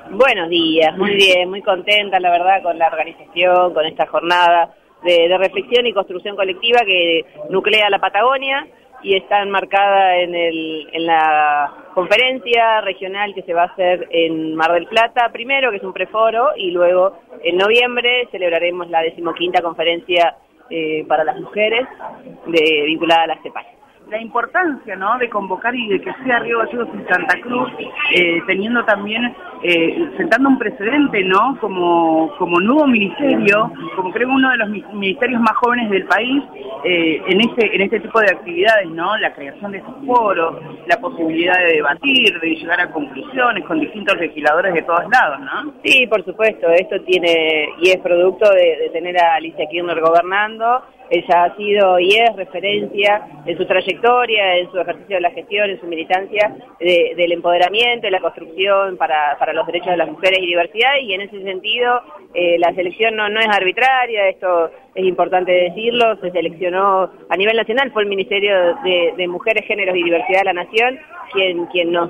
Buenos días, muy bien, muy contenta la verdad con la organización, con esta jornada de reflexión y construcción colectiva que nuclea la Patagonia y está enmarcada en la conferencia regional que se va a hacer en Mar del Plata primero, que es un preforo, y luego en noviembre celebraremos la 15ª conferencia para las mujeres vinculada a la CEPAL. La importancia, ¿no?, de convocar y de que sea Río Gallegos y Santa Cruz, teniendo también, sentando un precedente, ¿no?, como nuevo ministerio, como creo uno de los ministerios más jóvenes del país, en este tipo de actividades, ¿no?, la creación de estos foros, la posibilidad de debatir, de llegar a conclusiones con distintos legisladores de todos lados, ¿no? Sí, por supuesto, esto tiene y es producto de tener a Alicia Kirchner gobernando. Ella ha sido y es referencia en su trayectoria, en su ejercicio de la gestión, en su militancia del empoderamiento, de la construcción para los derechos de las mujeres y diversidad, y en ese sentido la selección no es arbitraria, esto es importante decirlo, se seleccionó a nivel nacional, fue el Ministerio de Mujeres, Géneros y Diversidad de la Nación quien nos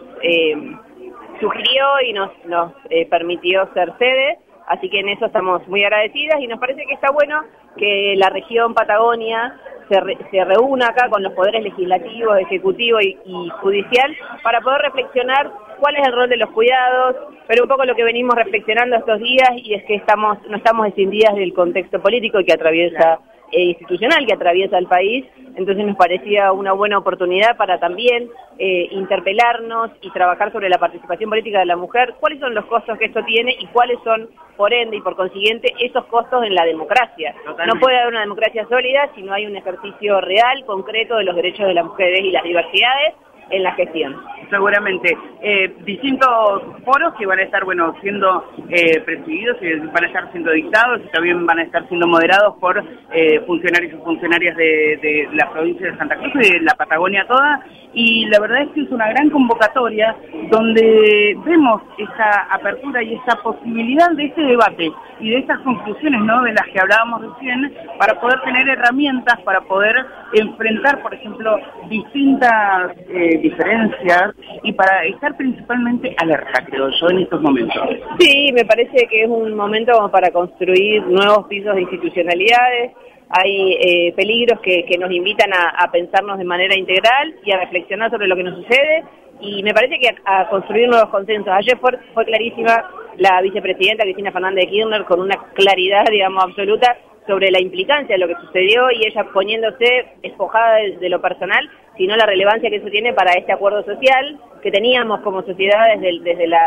sugirió y nos permitió ser sede. Así que en eso estamos muy agradecidas y nos parece que está bueno que la región Patagonia se reúna acá con los poderes legislativo, ejecutivo y judicial para poder reflexionar cuál es el rol de los cuidados, pero un poco lo que venimos reflexionando estos días y es que no estamos escindidas del contexto político que atraviesa institucional que atraviesa el país, entonces nos parecía una buena oportunidad para también interpelarnos y trabajar sobre la participación política de la mujer, cuáles son los costos que esto tiene y cuáles son, por ende y por consiguiente, esos costos en la democracia. Totalmente. No puede haber una democracia sólida si no hay un ejercicio real, concreto de los derechos de las mujeres y las diversidades en la gestión. Seguramente. Distintos foros que van a estar, siendo presididos y van a estar siendo dictados y también van a estar siendo moderados por funcionarios y funcionarias de la provincia de Santa Cruz y de la Patagonia toda. Y la verdad es que es una gran convocatoria donde vemos esa apertura y esa posibilidad de este debate y de estas conclusiones, ¿no?, de las que hablábamos recién, para poder tener herramientas, para poder enfrentar, por ejemplo, distintas diferencias y para estar principalmente alerta, creo yo, en estos momentos. Sí, me parece que es un momento como para construir nuevos pisos de institucionalidades. Hay peligros que nos invitan a pensarnos de manera integral y a reflexionar sobre lo que nos sucede, y me parece que a construir nuevos consensos. Ayer fue clarísima la vicepresidenta Cristina Fernández de Kirchner con una claridad, absoluta sobre la implicancia de lo que sucedió y ella poniéndose despojada de lo personal, sino la relevancia que eso tiene para este acuerdo social que teníamos como sociedad desde la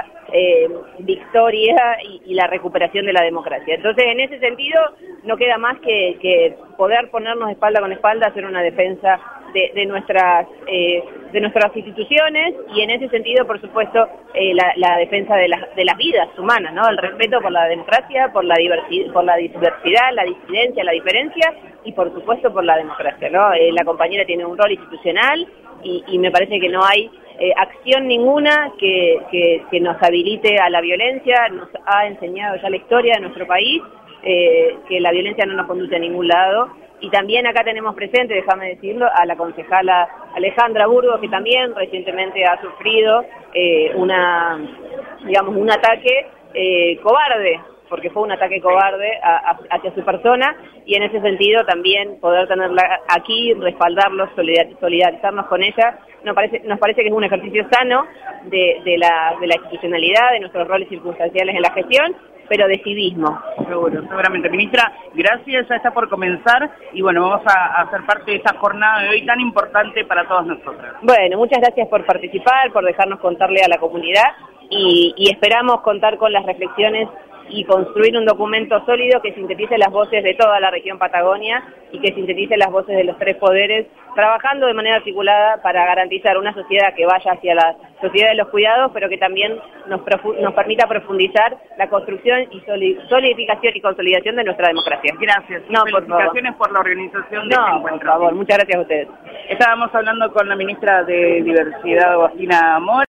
victoria y la recuperación de la democracia. Entonces, en ese sentido, no queda más que poder ponernos espalda con espalda, hacer una defensa de nuestras instituciones y en ese sentido, por supuesto, la defensa de las vidas humanas, ¿no? El respeto por la democracia, por la diversidad, la disidencia, la diferencia y, por supuesto, por la democracia, ¿no? La compañera tiene un rol institucional y me parece que no hay acción ninguna que nos habilite a la violencia. Nos ha enseñado ya la historia de nuestro país que la violencia no nos conduce a ningún lado. Y también acá tenemos presente, déjame decirlo, a la concejala Alejandra Burgos, que también recientemente ha sufrido un ataque cobarde, porque fue un ataque cobarde hacia su persona, y en ese sentido también poder tenerla aquí, respaldarlos, solidarizarnos con ella, nos parece que es un ejercicio sano de la institucionalidad, de nuestros roles circunstanciales en la gestión, pero de civismo. Seguramente. Ministra, gracias, ya está por comenzar y vamos a hacer parte de esta jornada de hoy tan importante para todas nosotras. Bueno, muchas gracias por participar, por dejarnos contarle a la comunidad y esperamos contar con las reflexiones y construir un documento sólido que sintetice las voces de toda la región Patagonia y que sintetice las voces de los tres poderes, trabajando de manera articulada para garantizar una sociedad que vaya hacia la sociedad de los cuidados, pero que también nos permita profundizar la construcción y solidificación y consolidación de nuestra democracia. Gracias. Felicitaciones por la organización de este encuentro. Por favor, muchas gracias a ustedes. Estábamos hablando con la ministra de Diversidad, Agustina Mora.